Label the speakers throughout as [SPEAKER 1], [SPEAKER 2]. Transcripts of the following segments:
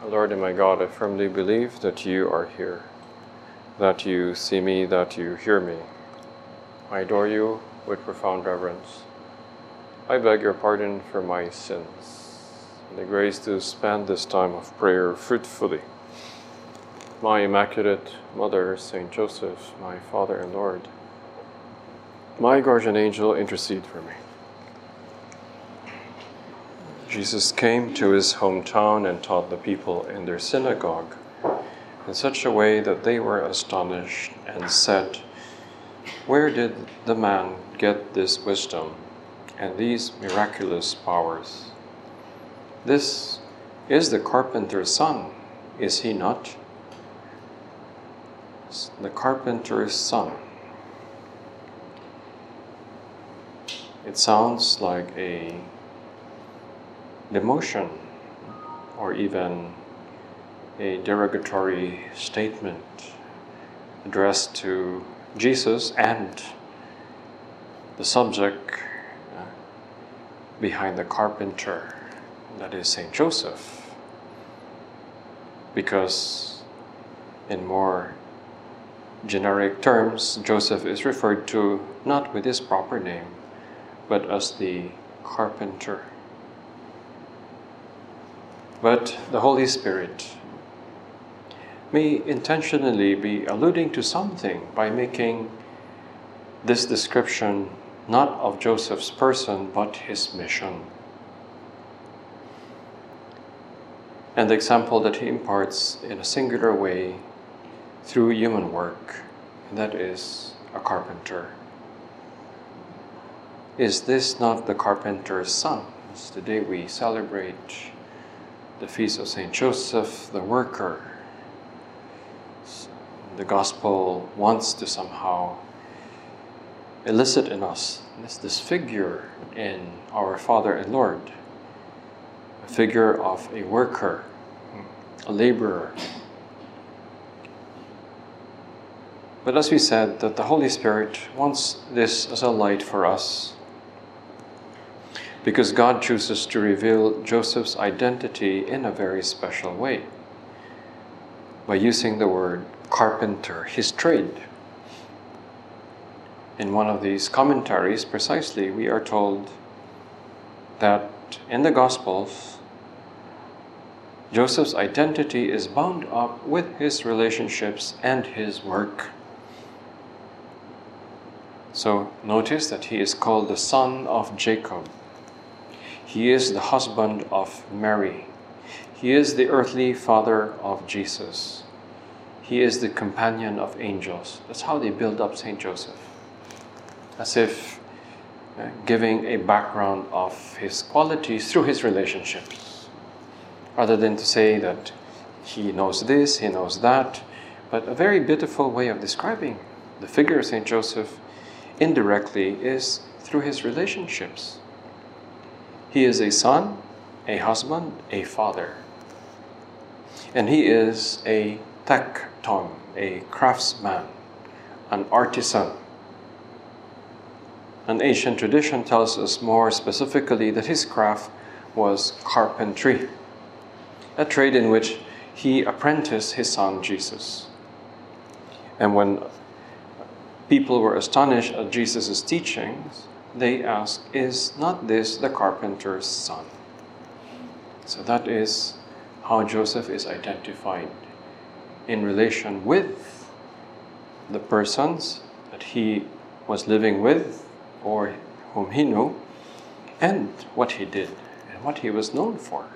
[SPEAKER 1] Lord and my God, I firmly believe that you are here, that you see me, that you hear me. I adore you with profound reverence. I beg your pardon for my sins, and the grace to spend this time of prayer fruitfully. My Immaculate Mother, Saint Joseph, my Father and Lord, my guardian angel, intercede for me. Jesus came to his hometown and taught the people in their synagogue in such a way that they were astonished and said, "Where did the man get this wisdom and these miraculous powers? This is the carpenter's son, is he not?" The carpenter's son. It sounds like a demotion or even a derogatory statement addressed to Jesus and the subject behind the carpenter, that is Saint Joseph, because in more generic terms, Joseph is referred to not with his proper name, but as the carpenter. But the Holy Spirit may intentionally be alluding to something by making this description not of Joseph's person, but his mission. And the example that he imparts in a singular way through human work, and that is a carpenter. Is this not the carpenter's son? Today we celebrate the feast of Saint Joseph, the worker. The gospel wants to somehow elicit in us this figure in our Father and Lord, a figure of a worker, a laborer. But as we said, that the Holy Spirit wants this as a light for us, because God chooses to reveal Joseph's identity in a very special way by using the word carpenter, his trade. In one of these commentaries, precisely, we are told that in the Gospels, Joseph's identity is bound up with his relationships and his work. So notice that he is called the son of Jacob. He is the husband of Mary. He is the earthly father of Jesus. He is the companion of angels. That's how they build up Saint Joseph, as if giving a background of his qualities through his relationships, rather than to say that he knows this, he knows that, but a very beautiful way of describing the figure of Saint Joseph indirectly is through his relationships. He is a son, a husband, a father. And he is a tekton, a craftsman, an artisan. An ancient tradition tells us more specifically that his craft was carpentry, a trade in which he apprenticed his son Jesus. And when people were astonished at Jesus' teachings, they asked, "Is not this the carpenter's son?" So that is how Joseph is identified in relation with the persons that he was living with or whom he knew, and what he did and what he was known for.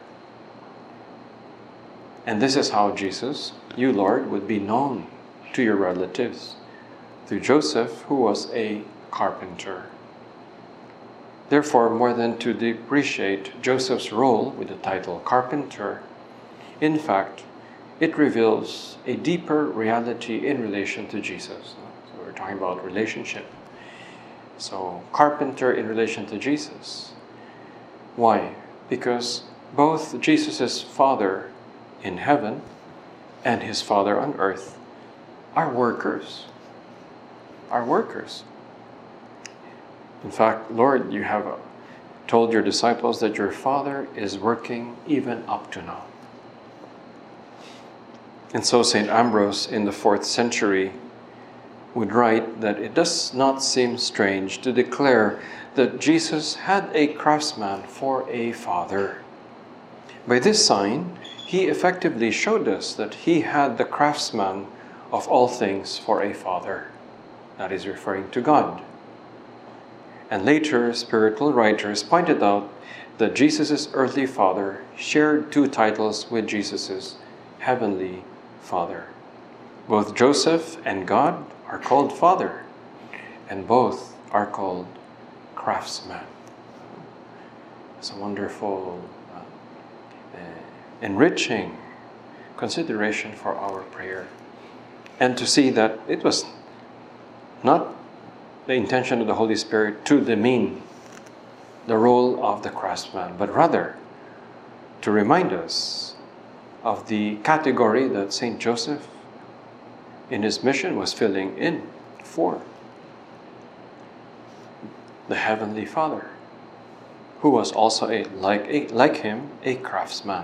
[SPEAKER 1] And this is how Jesus, you Lord, would be known to your relatives, through Joseph, who was a carpenter. Therefore, more than to depreciate Joseph's role with the title carpenter, in fact, it reveals a deeper reality in relation to Jesus. So we're talking about relationship. So, carpenter in relation to Jesus. Why? Because both Jesus' Father in heaven and his Father on earth are workers. Are workers. In fact, Lord, you have told your disciples that your Father is working even up to now. And so St. Ambrose in the 4th century would write that it does not seem strange to declare that Jesus had a craftsman for a father. By this sign, he effectively showed us that he had the craftsman of all things for a father. That is referring to God. And later, spiritual writers pointed out that Jesus' earthly father shared 2 titles with Jesus' heavenly Father. Both Joseph and God are called Father, and both are called craftsman. It's a wonderful, enriching consideration for our prayer. And to see that it was not the intention of the Holy Spirit to demean the role of the craftsman, but rather to remind us of the category that St. Joseph in his mission was filling in for. The Heavenly Father, who was also like him, a craftsman.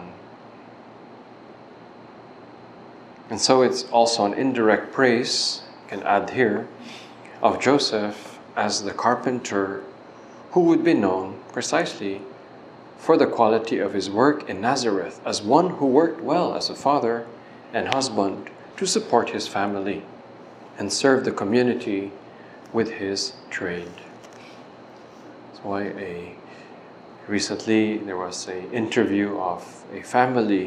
[SPEAKER 1] And so it's also an indirect praise, you can add here, of Joseph as the carpenter who would be known precisely for the quality of his work in Nazareth, as one who worked well as a father and husband to support his family and serve the community with his trade. That's why recently there was an interview of a family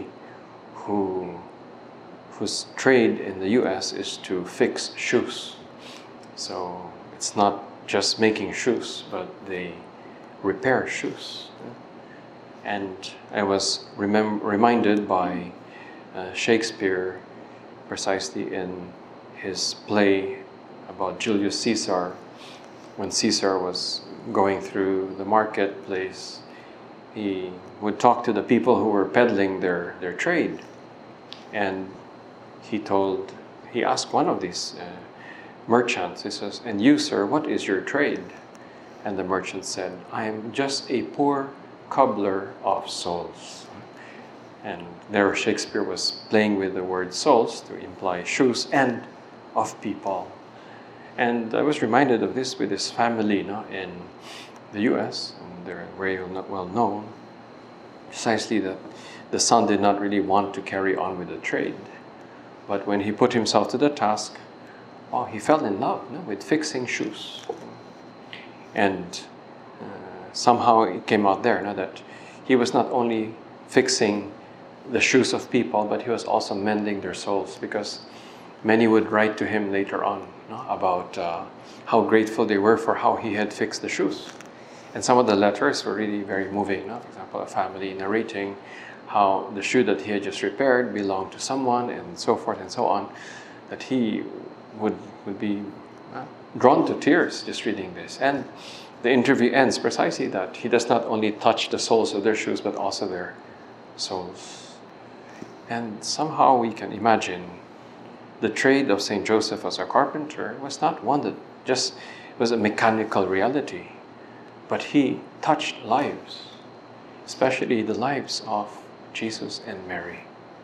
[SPEAKER 1] whose trade in the US is to fix shoes. So it's not just making shoes, but they repair shoes. And I was reminded by Shakespeare, precisely in his play about Julius Caesar, when Caesar was going through the marketplace, he would talk to the people who were peddling their trade. And he asked one of these merchants, he says, "And you, sir, what is your trade?" And the merchant said, "I am just a poor cobbler of souls." And there Shakespeare was playing with the word souls to imply shoes and of people. And I was reminded of this with this family in the US, and they're very well known, precisely that the son did not really want to carry on with the trade. But when he put himself to the task, he fell in love with fixing shoes. And somehow it came out there that he was not only fixing the shoes of people, but he was also mending their souls, because many would write to him later on about how grateful they were for how he had fixed the shoes. And some of the letters were really very moving. For example, a family narrating how the shoe that he had just repaired belonged to someone, and so forth and so on, that he would be drawn to tears just reading this. And the interview ends precisely that he does not only touch the soles of their shoes, but also their souls. And somehow we can imagine the trade of St. Joseph as a carpenter was not one that just was a mechanical reality, but he touched lives, especially the lives of Jesus and Mary.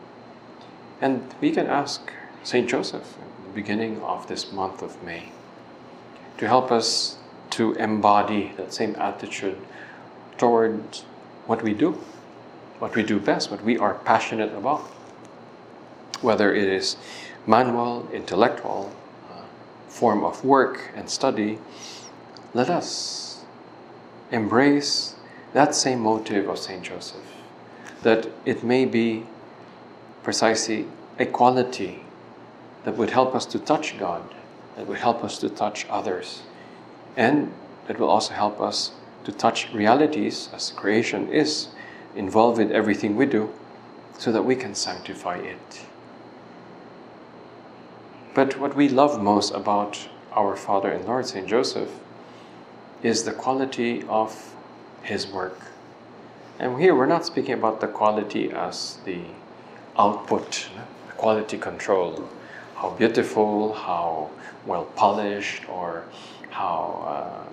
[SPEAKER 1] And we can ask St. Joseph at the beginning of this month of May to help us to embody that same attitude toward what we do best, what we are passionate about. Whether it is manual, intellectual form of work and study, let us embrace that same motive of St. Joseph, that it may be precisely a quality that would help us to touch God, that would help us to touch others, and that will also help us to touch realities, as creation is involved with everything we do, so that we can sanctify it. But what we love most about our Father and Lord, St. Joseph, is the quality of his work. And here we're not speaking about the quality as the output, the quality control, how beautiful, how well polished, or how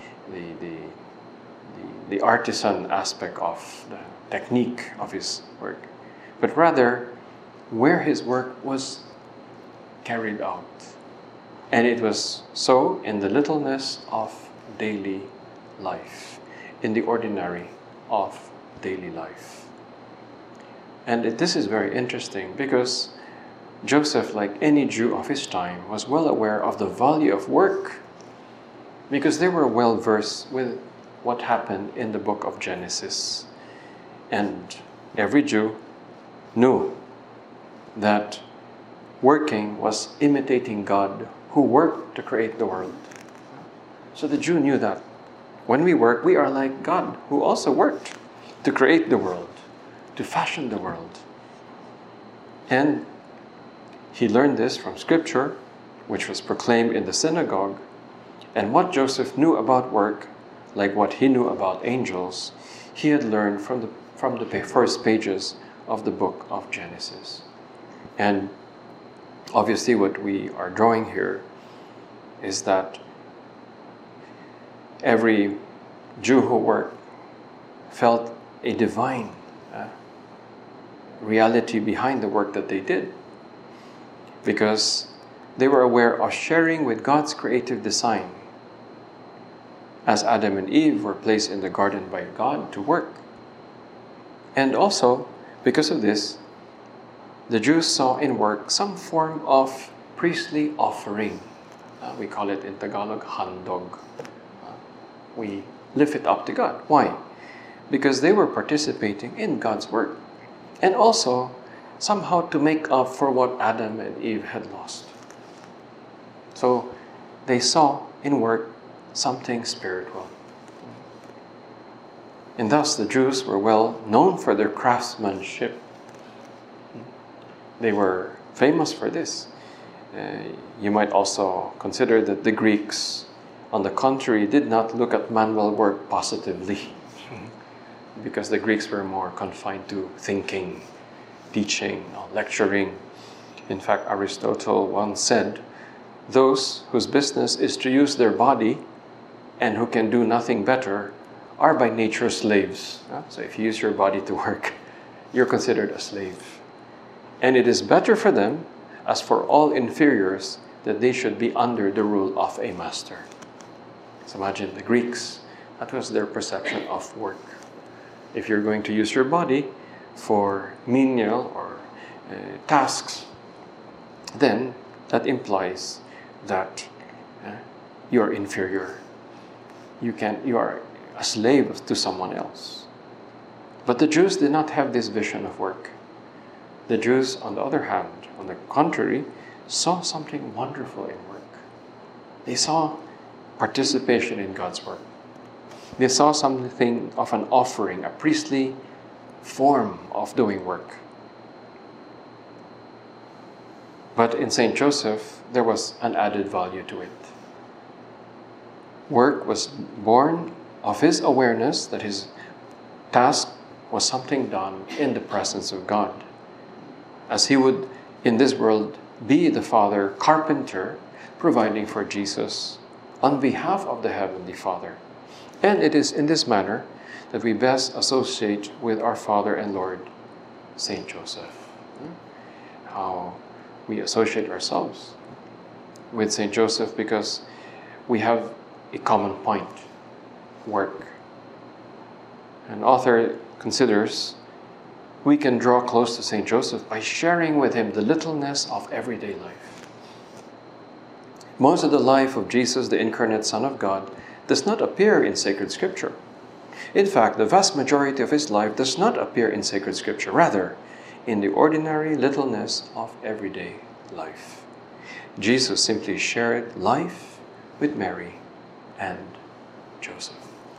[SPEAKER 1] the artisan aspect of the technique of his work, but rather where his work was carried out. And it was so in the littleness of daily life, in the ordinary of daily life. And this is very interesting because Joseph, like any Jew of his time, was well aware of the value of work because they were well versed with what happened in the book of Genesis. And every Jew knew that working was imitating God who worked to create the world. So the Jew knew that when we work, we are like God who also worked to create the world, to fashion the world. And he learned this from Scripture, which was proclaimed in the synagogue. And what Joseph knew about work, like what he knew about angels, he had learned from the first pages of the book of Genesis. And obviously what we are drawing here is that every Jew who worked felt a divine reality behind the work that they did, because they were aware of sharing with God's creative design, as Adam and Eve were placed in the garden by God to work. And also, because of this, the Jews saw in work some form of priestly offering. We call it in Tagalog, handog. We lift it up to God. Why? Because they were participating in God's work. And also, somehow to make up for what Adam and Eve had lost. So, they saw in work something spiritual. And thus, the Jews were well known for their craftsmanship. They were famous for this. You might also consider that the Greeks, on the contrary, did not look at manual work positively, because the Greeks were more confined to thinking, teaching, lecturing. In fact, Aristotle once said, "Those whose business is to use their body and who can do nothing better are by nature slaves." So if you use your body to work, you're considered a slave. And it is better for them, as for all inferiors, that they should be under the rule of a master. So imagine the Greeks, that was their perception of work. If you're going to use your body for menial or tasks, then that implies that you're inferior. You are a slave to someone else. But the Jews did not have this vision of work. The Jews, on the other hand, on the contrary, saw something wonderful in work. They saw participation in God's work. They saw something of an offering, a priestly form of doing work. But in St. Joseph, there was an added value to it. Work was born of his awareness that his task was something done in the presence of God, as he would, in this world, be the Father carpenter, providing for Jesus on behalf of the Heavenly Father. And it is in this manner that we best associate with our Father and Lord, St. Joseph. How we associate ourselves with St. Joseph because we have a common point, work. An author considers we can draw close to St. Joseph by sharing with him the littleness of everyday life. Most of the life of Jesus, the incarnate Son of God, does not appear in sacred scripture. In fact, the vast majority of his life does not appear in sacred scripture, rather, in the ordinary littleness of everyday life. Jesus simply shared life with Mary and Joseph.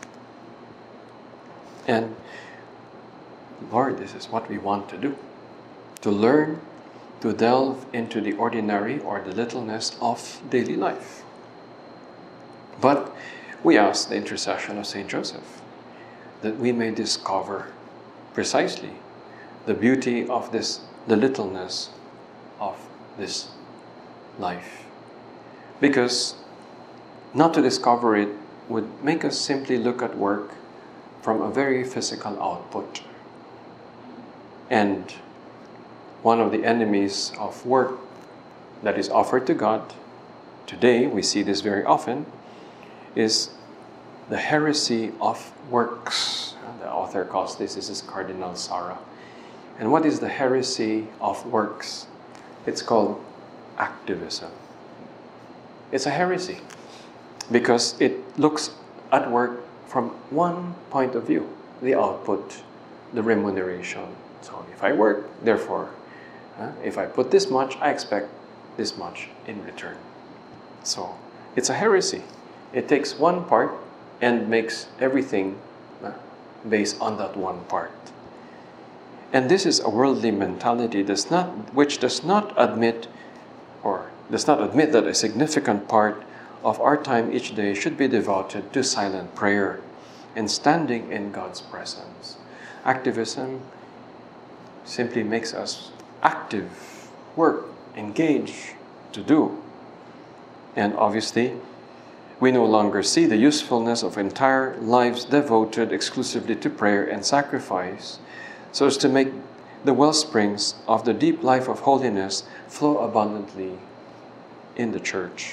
[SPEAKER 1] And Lord, this is what we want to do. To learn to delve into the ordinary or the littleness of daily life. But we ask the intercession of St. Joseph that we may discover precisely the beauty of this, the littleness of this life. Because not to discover it would make us simply look at work from a very physical output. And One of the enemies of work that is offered to God, today we see this very often, is the heresy of works. The author calls this is Cardinal Sarah. And what is the heresy of works? It's called activism. It's a heresy because it looks at work from one point of view, the output, the remuneration. So if I work, therefore, if I put this much, I expect this much in return. So it's a heresy. It takes one part and makes everything based on that one part. And this is a worldly mentality which does not admit that a significant part of our time each day should be devoted to silent prayer and standing in God's presence. Activism simply makes us active, work, engage, to do. And obviously, we no longer see the usefulness of entire lives devoted exclusively to prayer and sacrifice, so as to make the wellsprings of the deep life of holiness flow abundantly in the church.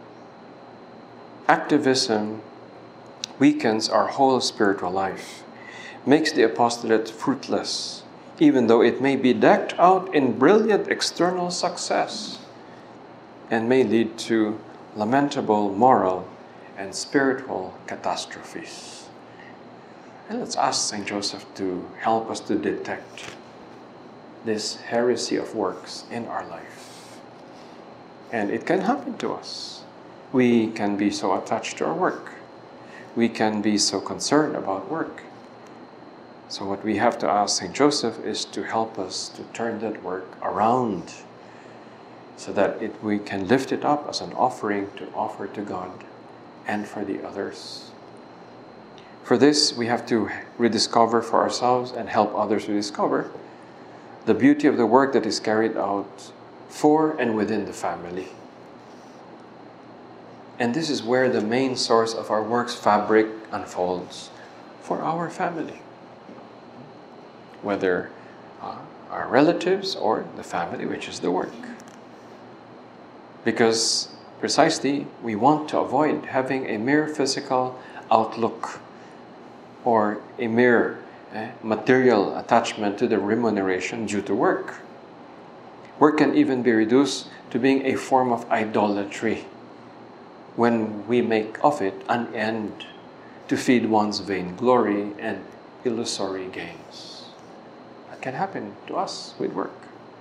[SPEAKER 1] Activism weakens our whole spiritual life, makes the apostolate fruitless, even though it may be decked out in brilliant external success, and may lead to lamentable moral and spiritual catastrophes. And let's ask St. Joseph to help us to detect this heresy of works in our life. And it can happen to us. We can be so attached to our work. We can be so concerned about work. So what we have to ask St. Joseph is to help us to turn that work around so that we can lift it up as an offering to offer to God and for the others. For this, we have to rediscover for ourselves and help others rediscover the beauty of the work that is carried out for and within the family. And this is where the main source of our work's fabric unfolds for our family, whether our relatives or the family, which is the work. Because precisely, we want to avoid having a mere physical outlook or a mere material attachment to the remuneration due to work. Work can even be reduced to being a form of idolatry when we make of it an end to feed one's vainglory and illusory gains. That can happen to us with work.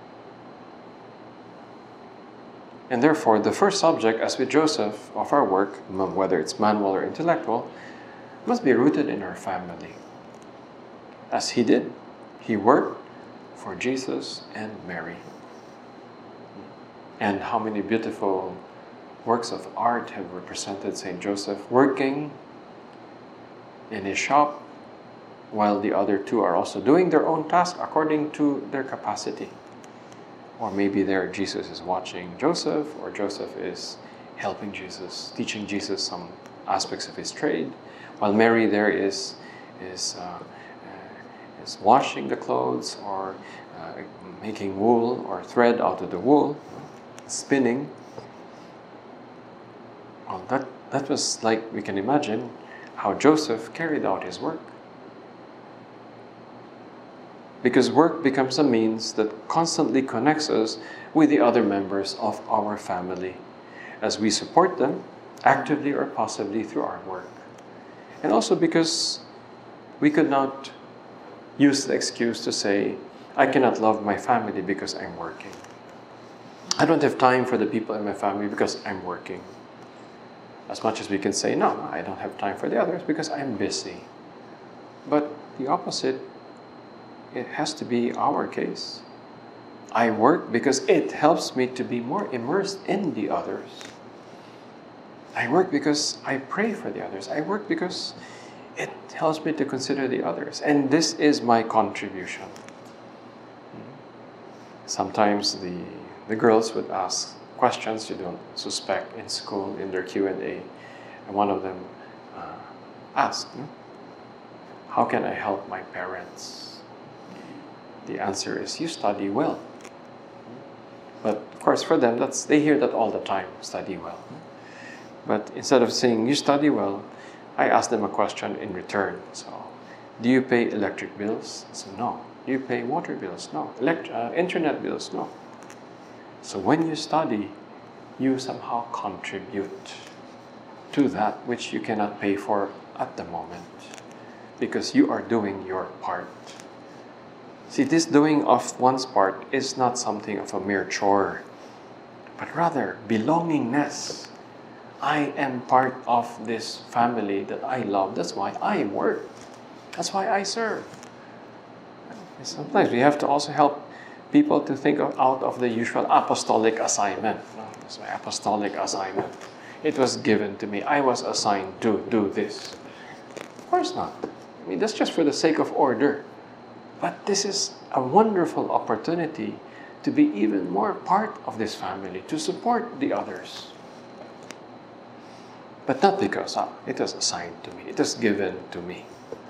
[SPEAKER 1] And therefore, the first subject, as with Joseph, of our work, whether it's manual or intellectual, must be rooted in our family. As he did, he worked for Jesus and Mary. And how many beautiful works of art have represented St. Joseph working in his shop while the other two are also doing their own task according to their capacity. Or maybe there Jesus is watching Joseph, or Joseph is helping Jesus, teaching Jesus some aspects of his trade, while Mary there is washing the clothes or making wool or thread out of the wool, spinning. Well, that was like we can imagine how Joseph carried out his work. Because work becomes a means that constantly connects us with the other members of our family as we support them actively or passively through our work. And also because we could not use the excuse to say, I cannot love my family because I'm working. I don't have time for the people in my family because I'm working. As much as we can say, no, I don't have time for the others because I'm busy. But the opposite, it has to be our case. I work because it helps me to be more immersed in the others. I work because I pray for the others. I work because it helps me to consider the others. And this is my contribution. Sometimes the girls would ask questions you don't suspect in school in their Q&A. And one of them asked, how can I help my parents? The answer is, you study well. But of course, for them, they hear that all the time, study well. But instead of saying, you study well, I ask them a question in return. So, do you pay electric bills? So, no. Do you pay water bills? No. Internet bills? No. So when you study, you somehow contribute to that which you cannot pay for at the moment, because you are doing your part. See, this doing of one's part is not something of a mere chore, but rather belongingness. I am part of this family that I love. That's why I work. That's why I serve. Sometimes we have to also help people to think out of the usual apostolic assignment. It's my apostolic assignment. It was given to me. I was assigned to do this. Of course not. I mean, that's just for the sake of order. But this is a wonderful opportunity to be even more part of this family, to support the others. But not because it was assigned to me, it was given to me.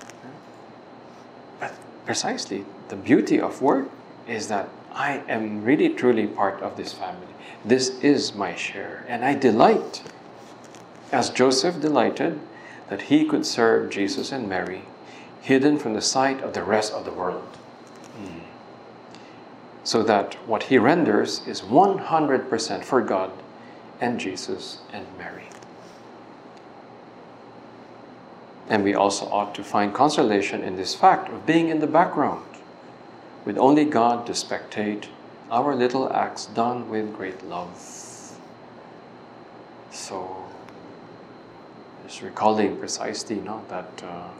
[SPEAKER 1] But precisely, the beauty of work is that I am really truly part of this family. This is my share, and I delight, as Joseph delighted, that he could serve Jesus and Mary, hidden from the sight of the rest of the world. So that what he renders is 100% for God and Jesus and Mary. And we also ought to find consolation in this fact of being in the background, with only God to spectate our little acts done with great love. So, just recalling precisely that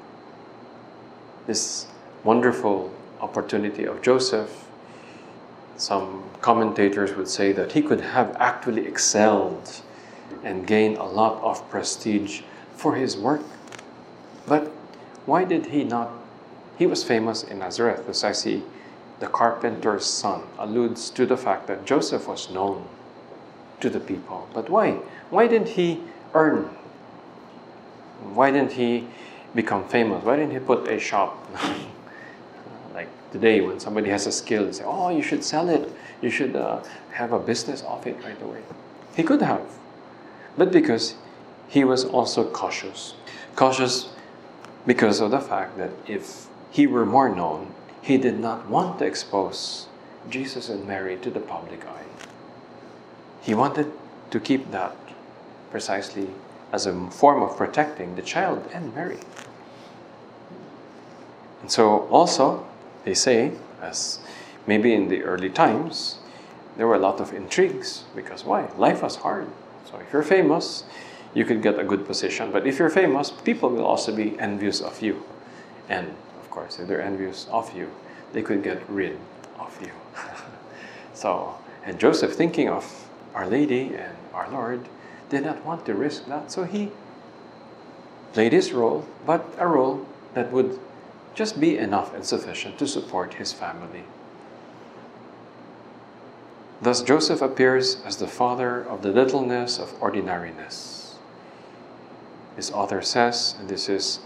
[SPEAKER 1] this wonderful opportunity of Joseph, some commentators would say that he could have actually excelled and gained a lot of prestige for his work. But why did he not? He was famous in Nazareth. As I see, the carpenter's son alludes to the fact that Joseph was known to the people. But why? Why didn't he earn? Why didn't he become famous? Why didn't he put a shop? Like today, when somebody has a skill, they say, oh, you should sell it. You should have a business of it right away. He could have. But because he was also cautious. Cautious because of the fact that if he were more known, he did not want to expose Jesus and Mary to the public eye. He wanted to keep that precisely as a form of protecting the child and Mary. And so also, they say, as maybe in the early times, there were a lot of intrigues. Because why? Life was hard. So if you're famous, you could get a good position. But if you're famous, people will also be envious of you. And of course, if they're envious of you, they could get rid of you. So, and Joseph, thinking of Our Lady and our Lord, did not want to risk that. So he played his role, but a role that would just be enough and sufficient to support his family. Thus Joseph appears as the father of the littleness of ordinariness. His author says, and this is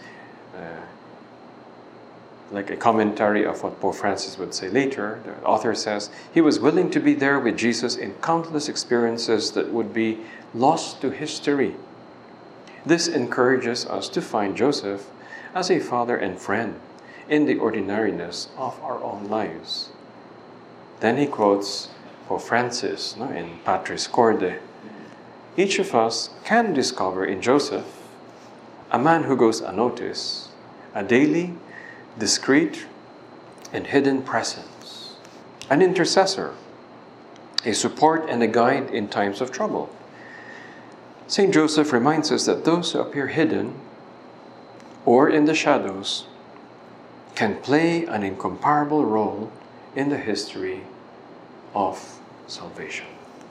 [SPEAKER 1] like a commentary of what Pope Francis would say later, the author says, he was willing to be there with Jesus in countless experiences that would be lost to history. This encourages us to find Joseph as a father and friend in the ordinariness of our own lives. Then he quotes Pope Francis in Patris Corde. Each of us can discover in Joseph a man who goes unnoticed, a daily, discreet, and hidden presence, an intercessor, a support and a guide in times of trouble. St. Joseph reminds us that those who appear hidden or in the shadows can play an incomparable role in the history of salvation.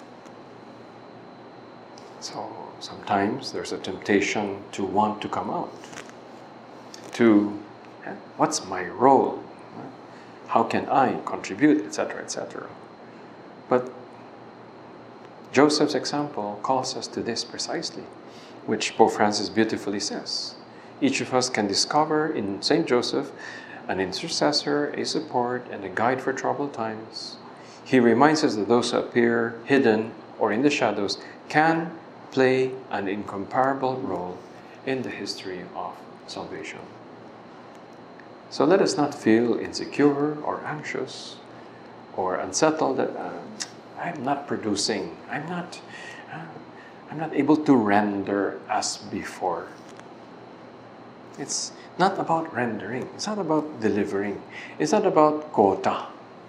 [SPEAKER 1] So sometimes there's a temptation to want to come out, to what's my role? How can I contribute, etc., etc. But Joseph's example calls us to this precisely, which Pope Francis beautifully says. Each of us can discover in St. Joseph an intercessor, a support, and a guide for troubled times. he reminds us that those who appear hidden or in the shadows can play an incomparable role in the history of salvation. So let us not feel insecure or anxious or unsettled that I'm not producing, I'm not able to render as before. It's not about rendering, it's not about delivering, it's not about quota.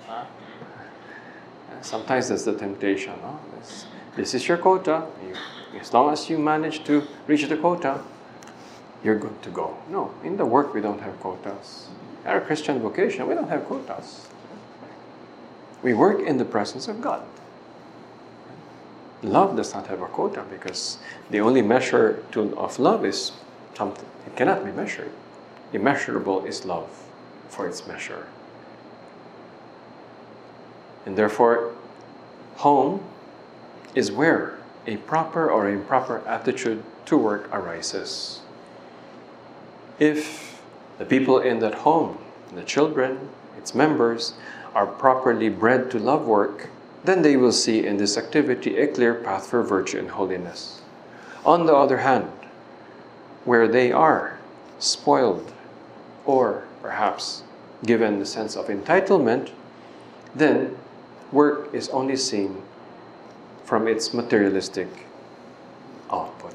[SPEAKER 1] Sometimes that's the temptation. No? This is your quota. As long as you manage to reach the quota, you're good to go. No, in the work we don't have quotas. In our Christian vocation, we don't have quotas. We work in the presence of God. Love does not have a quota because the only measure of love is something. It cannot be measured. Immeasurable is love for its measure. And therefore, home is where a proper or improper attitude to work arises. If the people in that home, the children, its members, are properly bred to love work, then they will see in this activity a clear path for virtue and holiness. On the other hand, where they are spoiled or perhaps given the sense of entitlement, then work is only seen from its materialistic output.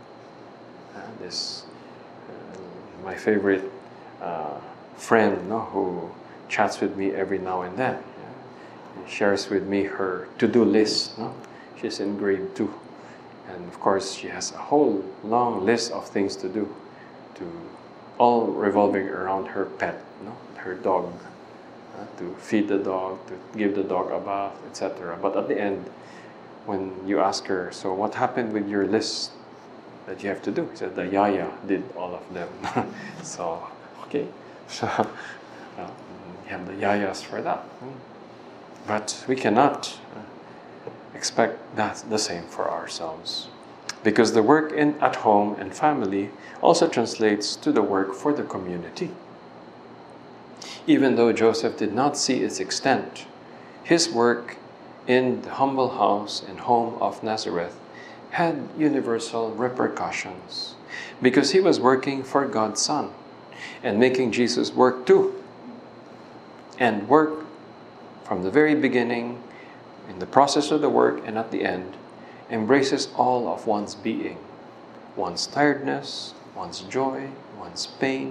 [SPEAKER 1] My favorite friend who chats with me every now and then. Shares with me her to-do list. She's in grade 2. And of course, she has a whole long list of things to do, all revolving around her pet, her dog, to feed the dog, to give the dog a bath, etc. But at the end, when you ask her, so what happened with your list that you have to do? She said, the yaya did all of them. So, okay. So, you have the yayas for that. But we cannot expect that the same for ourselves. Because the work at home and family also translates to the work for the community. Even though Joseph did not see its extent, his work in the humble house and home of Nazareth had universal repercussions because he was working for God's Son and making Jesus work too. And work from the very beginning, in the process of the work and at the end, embraces all of one's being, one's tiredness, one's joy, one's pain.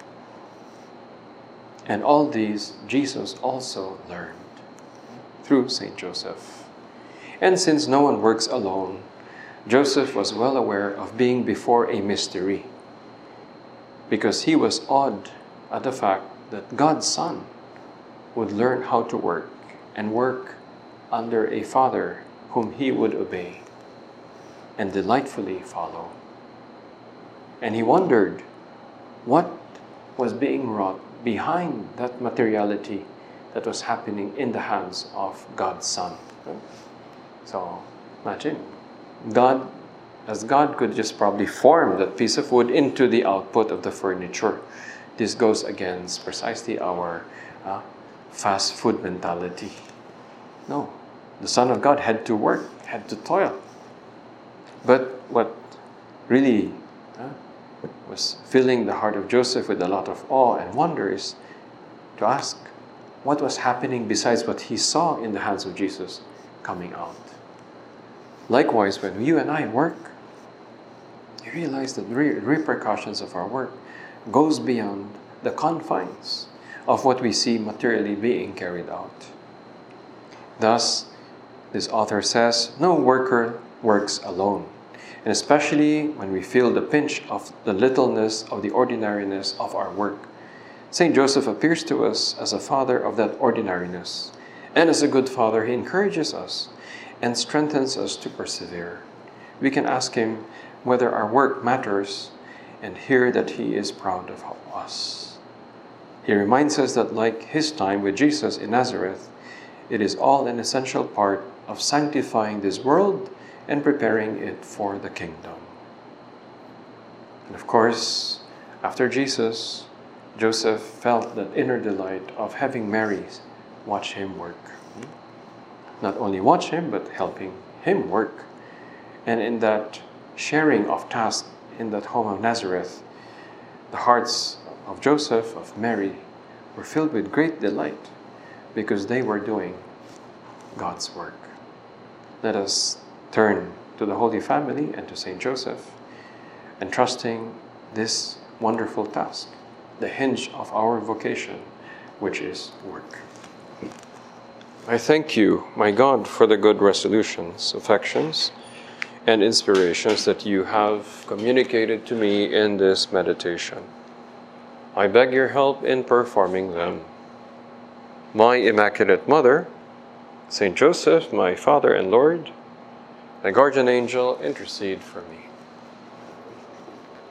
[SPEAKER 1] And all these Jesus also learned through St. Joseph. And since no one works alone, Joseph was well aware of being before a mystery because he was awed at the fact that God's Son would learn how to work and work under a Father whom he would obey and delightfully follow. And he wondered what was being wrought behind that materiality that was happening in the hands of God's Son. So imagine, as God could just probably form that piece of wood into the output of the furniture. This goes against precisely our fast food mentality. No, the Son of God had to work, had to toil. But what really was filling the heart of Joseph with a lot of awe and wonder is to ask what was happening besides what he saw in the hands of Jesus coming out. Likewise, when you and I work, you realize that the repercussions of our work goes beyond the confines of what we see materially being carried out. Thus, this author says, no worker works alone. And especially when we feel the pinch of the littleness of the ordinariness of our work, St. Joseph appears to us as a father of that ordinariness. And as a good father, he encourages us and strengthens us to persevere. We can ask him whether our work matters and hear that he is proud of us. He reminds us that like his time with Jesus in Nazareth, it is all an essential part of sanctifying this world and preparing it for the kingdom. And of course, after Jesus, Joseph felt that inner delight of having Mary watch him work. not only watch him, but helping him work. And in that sharing of tasks in that home of Nazareth, the hearts of Joseph, of Mary, were filled with great delight because they were doing God's work. Let us turn to the Holy Family and to Saint Joseph, entrusting this wonderful task, the hinge of our vocation, which is work. I thank you, my God, for the good resolutions, affections, and inspirations that you have communicated to me in this meditation. I beg your help in performing them. My Immaculate Mother, Saint Joseph, my Father and Lord, my guardian angel, intercede for me.